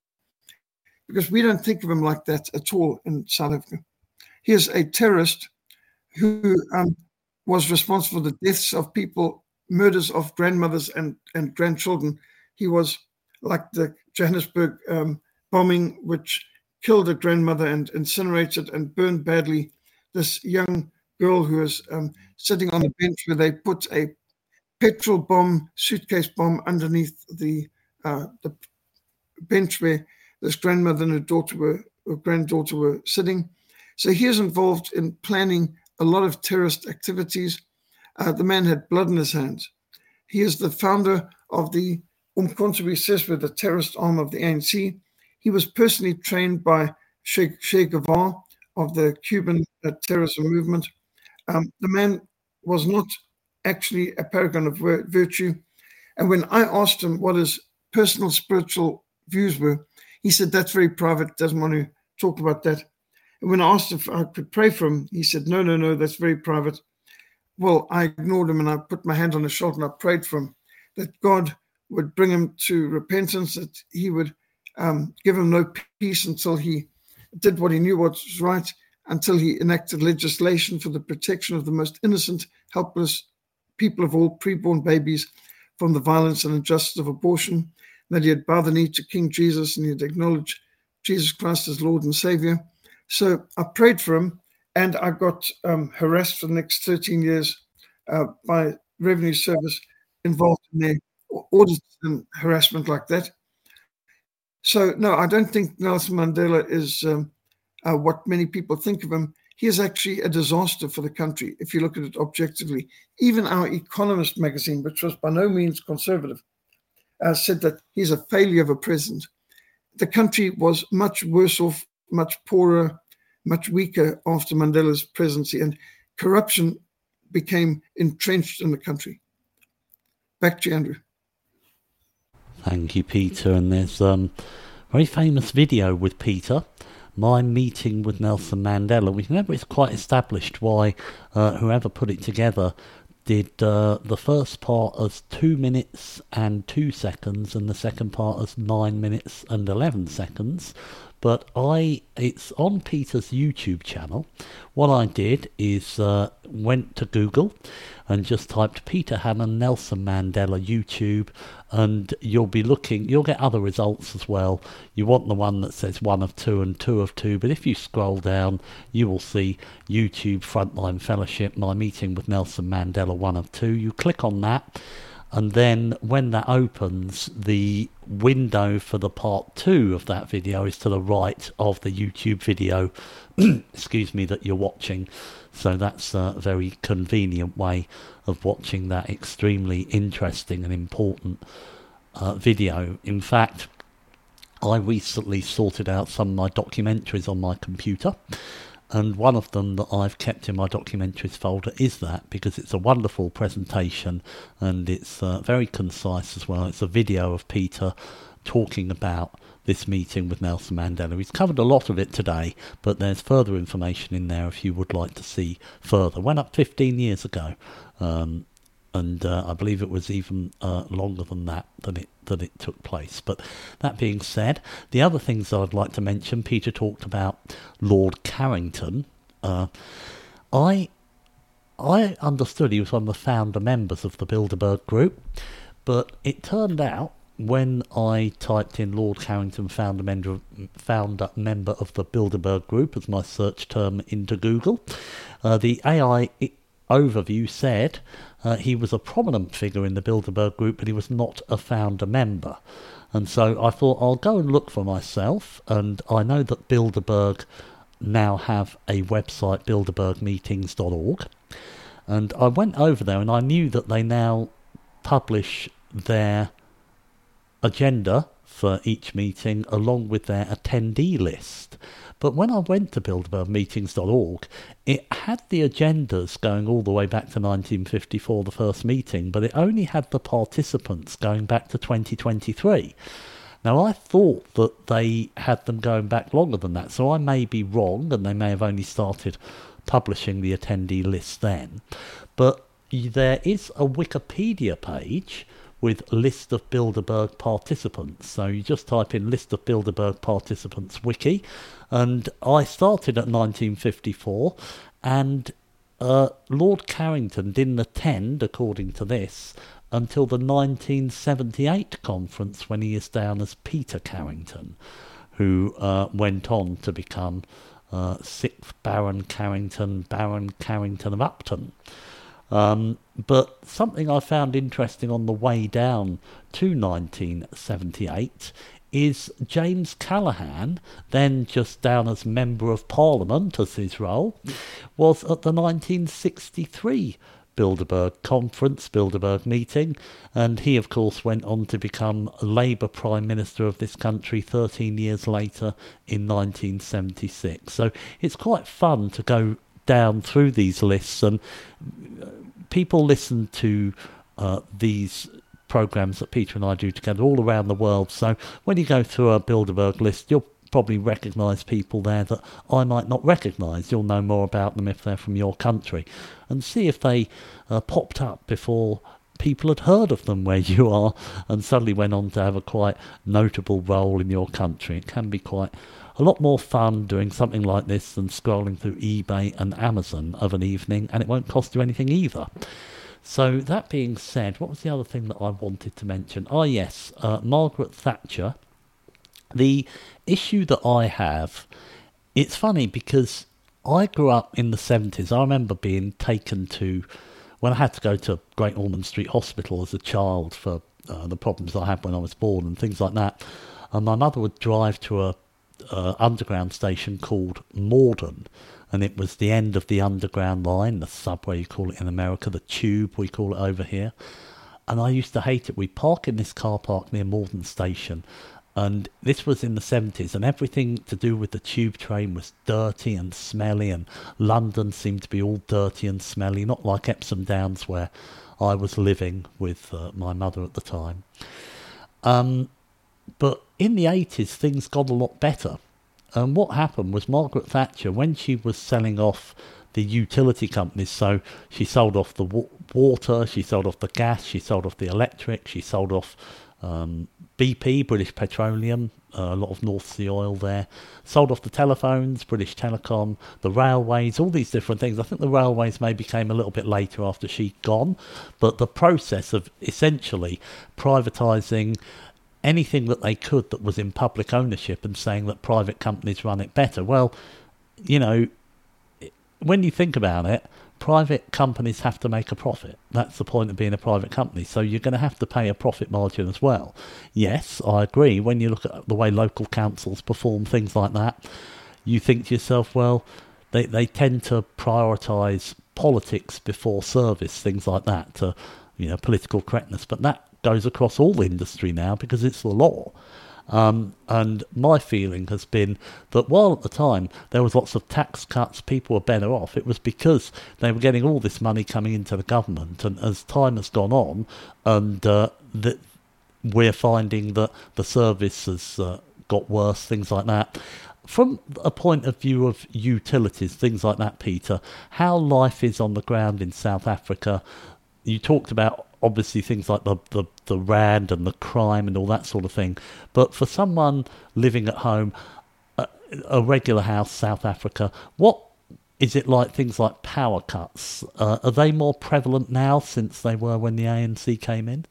because we don't think of him like that at all in South Africa. He is a terrorist who um, was responsible for the deaths of people, murders of grandmothers and, and grandchildren. He was like the Johannesburg um, bombing, which killed her grandmother and incinerated and burned badly this young girl who was um, sitting on the bench where they put a petrol bomb, suitcase bomb underneath the uh, the bench where this grandmother and her daughter were, her granddaughter were sitting. So he is involved in planning a lot of terrorist activities. Uh, the man had blood in his hands. He is the founder of the Umkhonto we Sizwe, the terrorist arm of the A N C. He was personally trained by Che, che Guevara of the Cuban uh, terrorism movement. Um, the man was not actually a paragon of virtue. And when I asked him what his personal spiritual views were, he said, that's very private, doesn't want to talk about that. And when I asked if I could pray for him, he said, no, no, no, that's very private. Well, I ignored him and I put my hand on his shoulder and I prayed for him that God would bring him to repentance, that he would um, give him no peace until he did what he knew was right, until he enacted legislation for the protection of the most innocent, helpless people of all, preborn babies, from the violence and injustice of abortion, that he had bowed the knee to King Jesus and he had acknowledged Jesus Christ as Lord and Savior. So I prayed for him, and I got um, harassed for the next thirteen years uh, by Revenue Service involved in their audits and harassment like that. So, no, I don't think Nelson Mandela is um, uh, what many people think of him. He is actually a disaster for the country, if you look at it objectively. Even our Economist magazine, which was by no means conservative, uh, said that he's a failure of a president. The country was much worse off, much poorer, much weaker after Mandela's presidency, and corruption became entrenched in the country. Back to you, Andrew. Thank you, Peter. And there's um, a very famous video with Peter, my meeting with Nelson Mandela. We never it's quite established why uh, whoever put it together did uh, the first part as two minutes and two seconds and the second part as nine minutes and eleven seconds. But I, it's on Peter's YouTube channel. What I did is uh, went to Google and just typed Peter Hammond Nelson Mandela YouTube, and you'll be looking, you'll get other results as well. You want the one that says one of two and two of two, but if you scroll down, you will see YouTube Frontline Fellowship, my meeting with Nelson Mandela one of two. You click on that, and then when that opens, the window for the part two of that video is to the right of the YouTube video, excuse me, that you're watching. So that's a very convenient way of watching that extremely interesting and important uh, video. In fact, I recently sorted out some of my documentaries on my computer, and one of them that I've kept in my documentaries folder is that, because it's a wonderful presentation and it's uh, very concise as well. It's a video of Peter talking about this meeting with Nelson Mandela. He's covered a lot of it today, but there's further information in there if you would like to see further. Went up fifteen years ago, um, and uh, I believe it was even uh, longer than that than it that it took place. But that being said, the other things I'd like to mention, Peter talked about Lord Carrington. Uh, I I understood he was one of the founder members of the Bilderberg Group, but it turned out when I typed in Lord Carrington, founder member, founder member of the Bilderberg Group as my search term into Google, uh, the A I overview said uh, he was a prominent figure in the Bilderberg Group, but he was not a founder member. And so I thought I'll go and look for myself, and I know that Bilderberg now have a website, bilderberg meetings dot org, and I went over there and I knew that they now publish their agenda for each meeting along with their attendee list. But when I went to bilderberg meetings dot org, it had the agendas going all the way back to nineteen fifty-four, the first meeting, but it only had the participants going back to twenty twenty-three. Now, I thought that they had them going back longer than that, so I may be wrong, and they may have only started publishing the attendee list then. But there is a Wikipedia page with list of Bilderberg participants. So you just type in list of Bilderberg participants wiki, and I started at nineteen fifty-four, and uh, Lord Carrington didn't attend, according to this, until the nineteen seventy-eight conference, when he is down as Peter Carrington, who uh, went on to become uh, sixth Baron Carrington, Baron Carrington of Upton. Um, but something I found interesting on the way down to nineteen seventy-eight is James Callaghan, then just down as Member of Parliament as his role, was at the nineteen sixty-three Bilderberg Conference, Bilderberg meeting, and he of course went on to become Labour Prime Minister of this country thirteen years later in nineteen seventy-six. So it's quite fun to go down through these lists, and people listen to uh, these programs that Peter and I do together all around the world. So when you go through a Bilderberg list, you'll probably recognise people there that I might not recognise. You'll know more about them if they're from your country, and see if they uh, popped up before people had heard of them where you are and suddenly went on to have a quite notable role in your country. It can be quite a lot more fun doing something like this than scrolling through eBay and Amazon of an evening, and it won't cost you anything either. So that being said, what was the other thing that I wanted to mention? Ah, yes, uh, Margaret Thatcher. The issue that I have, it's funny because I grew up in the seventies. I remember being taken to, when I had to go to Great Ormond Street Hospital as a child for uh, the problems I had when I was born and things like that. And my mother would drive to a uh, underground station called Morden, and it was the end of the underground line, the subway you call it in America, the tube we call it over here. And I used to hate it. We'd park in this car park near Morden Station, and this was in the seventies, and everything to do with the tube train was dirty and smelly, and London seemed to be all dirty and smelly, not like Epsom Downs where I was living with uh, my mother at the time. Um, but in the eighties, things got a lot better. And what happened was Margaret Thatcher, when she was selling off the utility companies, so she sold off the wa- water, she sold off the gas, she sold off the electric, she sold off um, B P, British Petroleum, uh, a lot of North Sea oil there, sold off the telephones, British Telecom, the railways, all these different things. I think the railways maybe came a little bit later after she'd gone, but the process of essentially privatising anything that they could that was in public ownership and saying that private companies run it better. Well, you know, when you think about it, private companies have to make a profit. That's the point of being a private company. So you're going to have to pay a profit margin as well. Yes, I agree. When you look at the way local councils perform things like that, you think to yourself, well, they, they tend to prioritise politics before service, things like that, to, you know, political correctness. But that goes across all industry now because it's the law. Um, and my feeling has been that while at the time there was lots of tax cuts, people were better off, it was because they were getting all this money coming into the government. And as time has gone on, and uh, that we're finding that the service has uh, got worse, things like that. From a point of view of utilities, things like that, Peter, how life is on the ground in South Africa. You talked about obviously things like the, the, the rand and the crime and all that sort of thing. But for someone living at home, a, a regular house, South Africa, what is it like, things like power cuts? Uh, are they more prevalent now since they were when the A N C came in?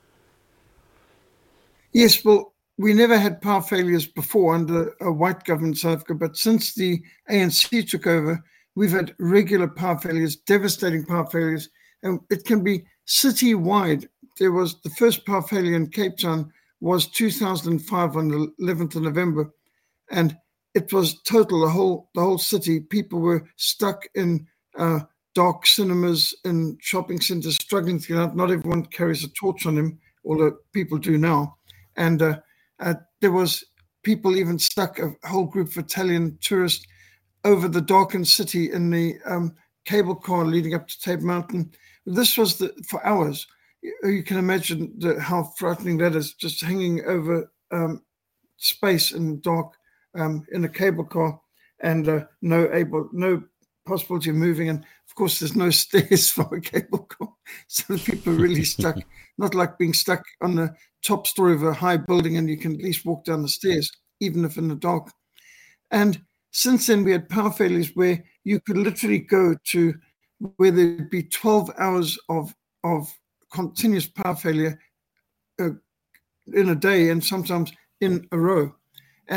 Yes, well, we never had power failures before under a white government in South Africa, but since the A N C took over, we've had regular power failures, devastating power failures, and it can be city-wide. There was the first power failure in Cape Town was two thousand five on the eleventh of November, and it was total. The whole the whole city, people were stuck in uh, dark cinemas and shopping centres, struggling to get out. Not everyone carries a torch on them, although people do now. And uh, uh, there was people even stuck, a whole group of Italian tourists, over the darkened city in the um, cable car leading up to Table Mountain. This was the, for hours. You can imagine the, how frightening that is, just hanging over um, space in dark um, in a cable car, and uh, no able, no possibility of moving. And of course, there's no stairs for a cable car, so the people are really stuck. Not like being stuck on the top story of a high building, and you can at least walk down the stairs, even if in the dark. And since then, we had power failures where you could literally go to where there'd be twelve hours of of continuous power failure uh, in a day, and sometimes in a row. And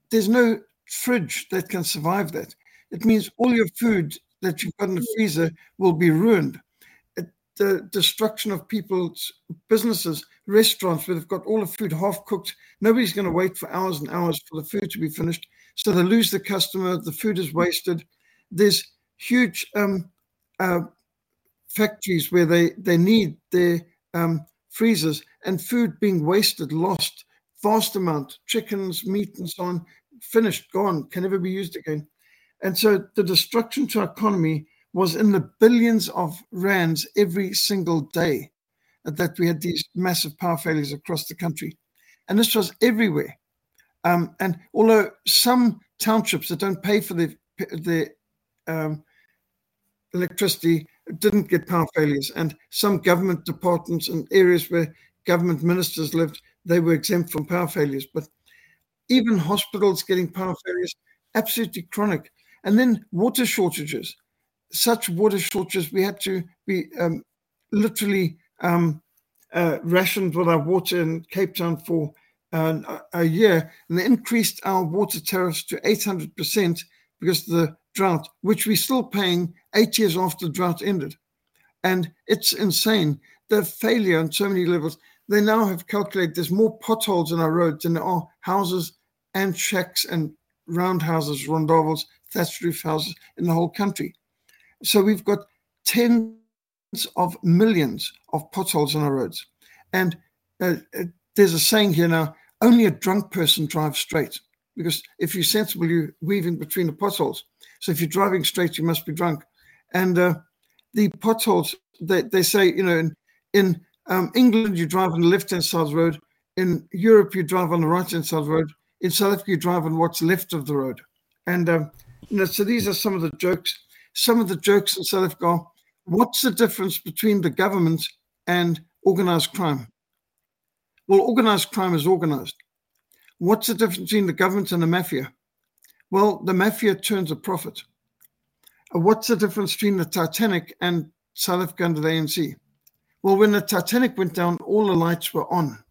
there's no fridge that can survive that. It means all your food that you've got in the freezer will be ruined. It, the destruction of people's businesses, restaurants where they've got all the food half cooked. Nobody's going to wait for hours and hours for the food to be finished. So they lose the customer. The food is wasted. There's huge um, uh, factories where they, they need their um, freezers, and food being wasted, lost, vast amount, chickens, meat, and so on, finished, gone, can never be used again. And so the destruction to our economy was in the billions of rands every single day that we had these massive power failures across the country. And this was everywhere. Um, and although some townships that don't pay for the, the um, electricity didn't get power failures, and some government departments and areas where government ministers lived, they were exempt from power failures. But even hospitals getting power failures, absolutely chronic. And then water shortages, such water shortages, we had to be um, literally um, uh, rationed with our water in Cape Town for uh, a year. And they increased our water tariffs to eight hundred percent because of the drought, which we're still paying eight years after the drought ended. And it's insane. The failure on so many levels. They now have calculated there's more potholes in our roads than there are houses and shacks and roundhouses, rondavels, thatched roof houses in the whole country. So we've got tens of millions of potholes on our roads. And uh, uh, there's a saying here now, only a drunk person drives straight, because if you're sensible, you're weaving between the potholes. So if you're driving straight, you must be drunk. And uh, the potholes, they, they say, you know, in, in um, England, you drive on the left-hand side of the road. In Europe, you drive on the right-hand side of the road. In South Africa, you drive on what's left of the road. And um, you know, so these are some of the jokes. Some of the jokes in South Africa are, what's the difference between the government and organized crime? Well, organized crime is organized. What's the difference between the government and the mafia? Well, the mafia turns a profit. What's the difference between the Titanic and South Africa under the A N C? Well, when the Titanic went down, all the lights were on.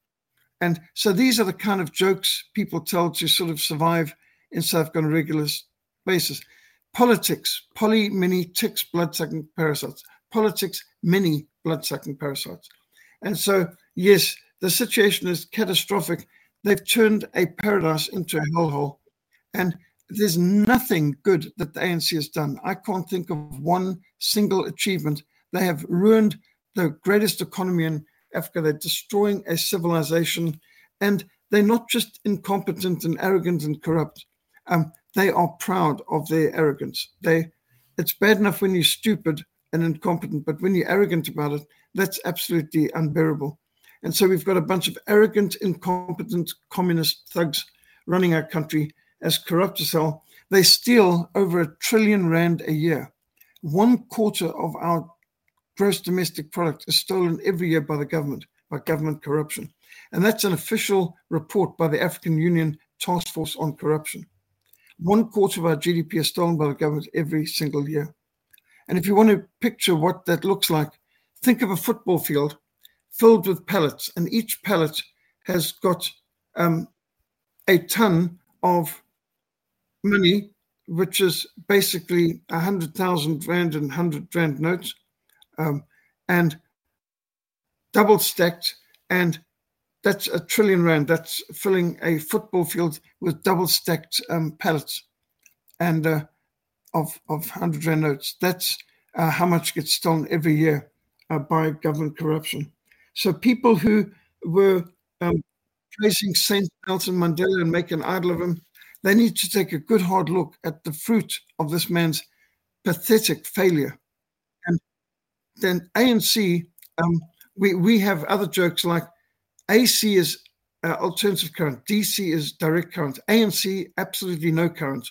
And so these are the kind of jokes people tell to sort of survive in South Africa on a regular basis. Politics, poly, mini, ticks, blood-sucking parasites. Politics, many blood-sucking parasites. And so, yes, the situation is catastrophic. They've turned a paradise into a hellhole. And there's nothing good that the A N C has done. I can't think of one single achievement. They have ruined the greatest economy in Africa. They're destroying a civilization, and they're not just incompetent and arrogant and corrupt. Um, they are proud of their arrogance. They, it's bad enough when you're stupid and incompetent, but when you're arrogant about it, that's absolutely unbearable. And so we've got a bunch of arrogant, incompetent communist thugs running our country as corrupt as hell. They steal over a trillion rand a year. One quarter of our gross domestic product is stolen every year by the government, by government corruption. And that's an official report by the African Union Task Force on Corruption. One quarter of our G D P is stolen by the government every single year. And if you want to picture what that looks like, think of a football field filled with pallets, and each pallet has got um, a ton of money, which is basically one hundred thousand rand and one hundred rand notes, um, and double stacked, and that's a trillion rand. That's filling a football field with double stacked um, pallets and uh, of, of one hundred rand notes. That's uh, how much gets stolen every year uh, by government corruption. So people who were um, praising Saint Nelson Mandela and making an idol of him, they need to take a good hard look at the fruit of this man's pathetic failure. And then A N C, um, we, we have other jokes like A C is uh, alternative current, D C is direct current, A N C, absolutely no current.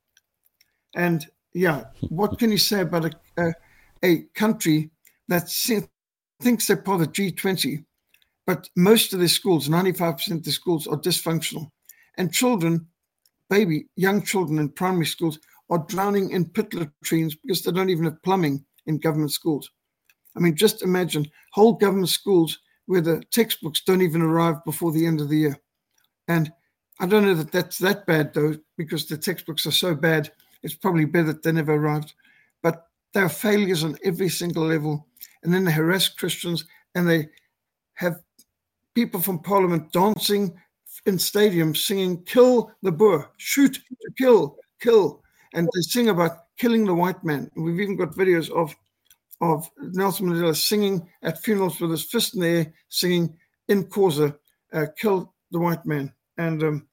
And yeah, what can you say about a, a, a country that thinks they're part of G twenty, but most of their schools, ninety-five percent of the schools are dysfunctional. And children, baby, young children in primary schools are drowning in pit latrines because they don't even have plumbing in government schools. I mean, just imagine whole government schools where the textbooks don't even arrive before the end of the year. And I don't know that that's that bad, though, because the textbooks are so bad. It's probably better that they never arrived. But there are failures on every single level. And then they harass Christians, and they have people from Parliament dancing in stadiums singing, kill the Boer, shoot, kill, kill. And they sing about killing the white man. And we've even got videos of, of Nelson Mandela singing at funerals with his fist in the air, singing in Xhosa, uh, kill the white man. And um,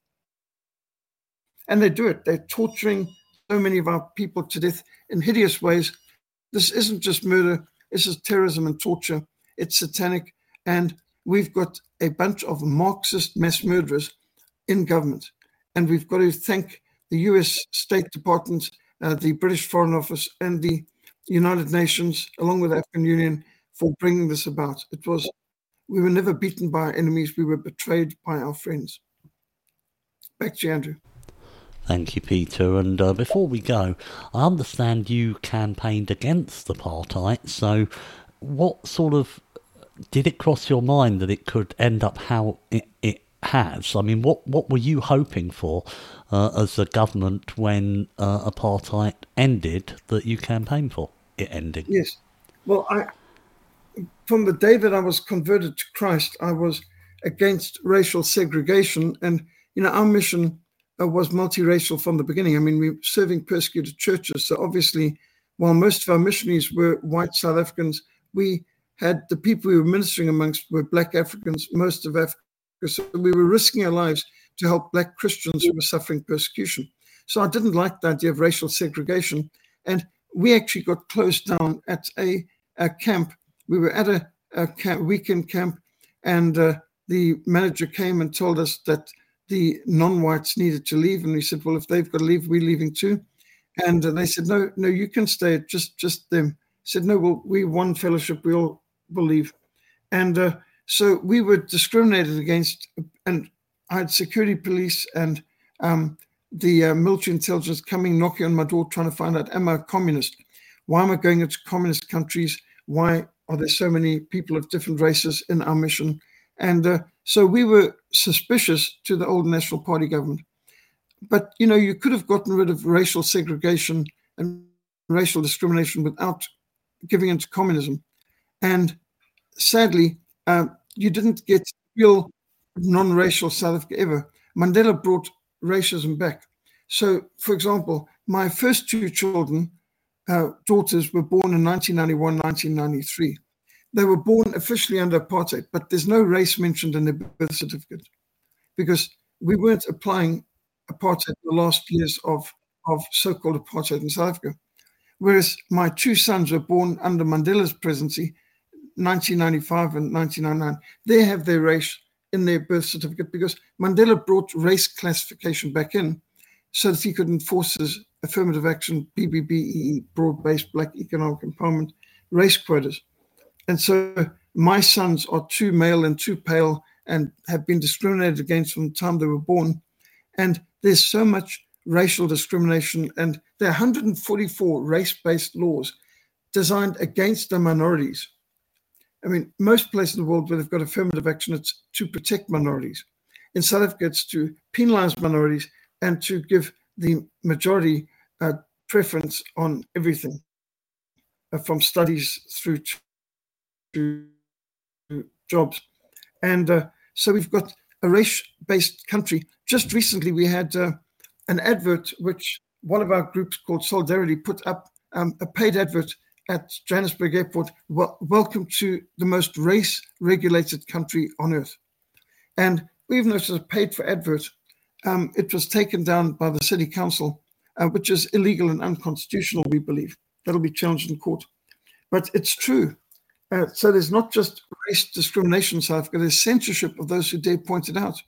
and they do it. They're torturing so many of our people to death in hideous ways. This isn't just murder. This is terrorism and torture. It's satanic. And we've got a bunch of Marxist mass murderers in government. And we've got to thank the U S State Department, uh, the British Foreign Office, and the United Nations, along with the African Union, for bringing this about. It was, we were never beaten by our enemies. We were betrayed by our friends. Back to you, Andrew. Thank you, Peter. And uh, before we go, I understand you campaigned against apartheid. So what sort of, did it cross your mind that it could end up how it, it has? I mean, what, what were you hoping for uh, as a government when uh, apartheid ended that you campaigned for it ending? Yes. Well, I, from the day that I was converted to Christ, I was against racial segregation. And, you know, our mission was multiracial from the beginning. I mean, we were serving persecuted churches. So obviously, while most of our missionaries were white South Africans, we had the people we were ministering amongst were black Africans, most of Africa. So we were risking our lives to help black Christians who were suffering persecution. So I didn't like the idea of racial segregation. And we actually got closed down at a, a camp. We were at a, a camp, weekend camp, and uh, the manager came and told us that the non-whites needed to leave. And we said, well, if they've got to leave, we're leaving too. And uh, they said, no, no, you can stay, just just them. I said, no, well, we one fellowship, we all believe. And uh, so we were discriminated against, and I had security police and um, the uh, military intelligence coming, knocking on my door, trying to find out, am I a communist? Why am I going into communist countries? Why are there so many people of different races in our mission? And uh, so we were suspicious to the old National Party government. But, you know, you could have gotten rid of racial segregation and racial discrimination without giving into communism. And sadly, uh, you didn't get real non-racial South Africa ever. Mandela brought racism back. So, for example, my first two children, uh, daughters, were born in nineteen ninety-one, nineteen ninety-three. They were born officially under apartheid, but there's no race mentioned in their birth certificate because we weren't applying apartheid in the last years of, of so-called apartheid in South Africa. Whereas my two sons were born under Mandela's presidency, nineteen ninety-five and nineteen ninety-nine. They have their race in their birth certificate because Mandela brought race classification back in so that he could enforce his affirmative action, B B B E E, broad-based black economic empowerment, race quotas. And so my sons are too male and too pale and have been discriminated against from the time they were born. And there's so much racial discrimination, and there are one hundred forty-four race-based laws designed against the minorities. I mean, most places in the world where they've got affirmative action, it's to protect minorities. In South Africa, it's to penalize minorities and to give the majority uh, preference on everything, uh, from studies through to to jobs. And uh, so we've got a race-based country. Just recently we had uh, an advert which one of our groups called Solidarity put up, um, a paid advert at Johannesburg Airport. Well, welcome to the most race-regulated country on earth. And even though it was a paid-for advert, um, it was taken down by the city council, uh, which is illegal and unconstitutional, we believe. That'll be challenged in court. But it's true. Uh, so there's not just race discrimination in South Africa, there's censorship of those who dare point it out.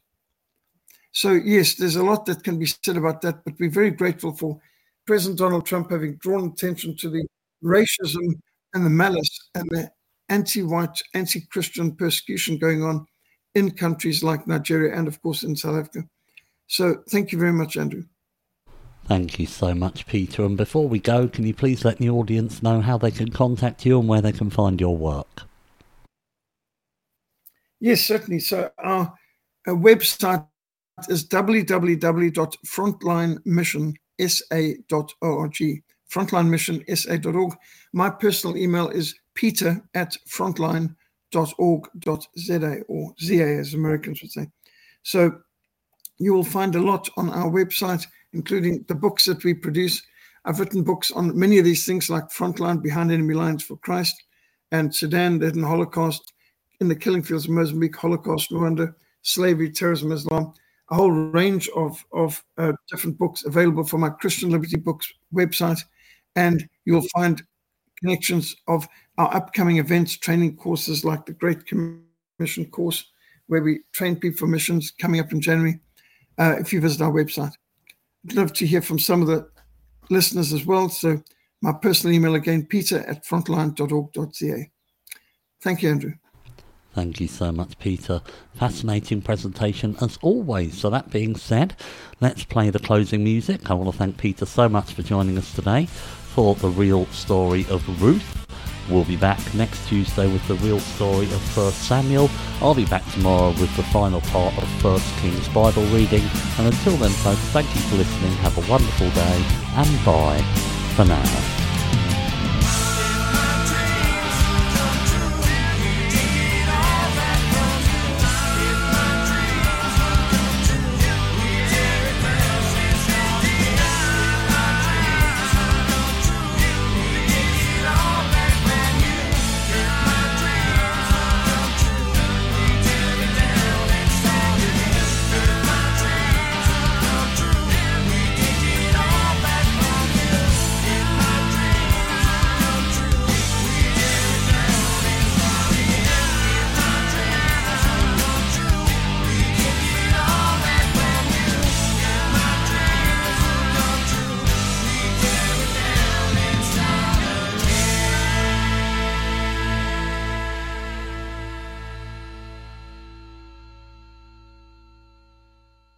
So yes, there's a lot that can be said about that, but we're very grateful for President Donald Trump having drawn attention to the racism and the malice and the anti-white, anti-Christian persecution going on in countries like Nigeria and, of course, in South Africa. So thank you very much, Andrew. Thank you so much, Peter. And before we go, can you please let the audience know how they can contact you and where they can find your work? Yes, certainly. So our, our website is w w w dot frontline mission s a dot org. frontline mission s a dot org. My personal email is peter at frontline dot org dot z a, or Z A as Americans would say. So you will find a lot on our website, including the books that we produce. I've written books on many of these things, like Frontline, Behind Enemy Lines for Christ, and Sudan, Dead in the Holocaust, In the Killing Fields of Mozambique, Holocaust, Rwanda, Slavery, Terrorism, Islam, a whole range of, of uh, different books available from my Christian Liberty Books website. And you'll find connections of our upcoming events, training courses like the Great Commission course, where we train people for missions coming up in January, uh, if you visit our website. I'd love to hear from some of the listeners as well. So my personal email again, peter at frontline dot org dot z a. Thank you, Andrew. Thank you so much, Peter. Fascinating presentation as always. So that being said, let's play the closing music. I want to thank Peter so much for joining us today for the real story of Ruth. We'll be back next Tuesday with the real story of First Samuel. I'll be back tomorrow with the final part of First Kings Bible reading. And until then, folks, thank you for listening. Have a wonderful day, and bye for now.